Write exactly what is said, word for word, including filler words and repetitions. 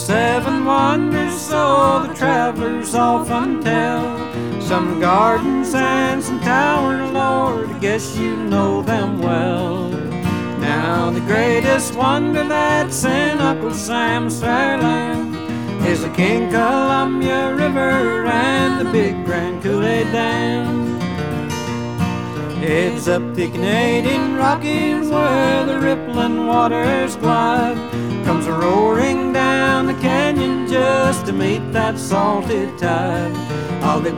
seven wonders, so the travelers often tell. Some gardens and some towers, Lord, I guess you know them well. Now the greatest wonder that's in Uncle Sam's fair land is the King Columbia River and the big Grand Coulee Dam. It's up the Canadian Rockies where the rippling waters glide, comes roaring down the canyon just to meet that salty tide. All the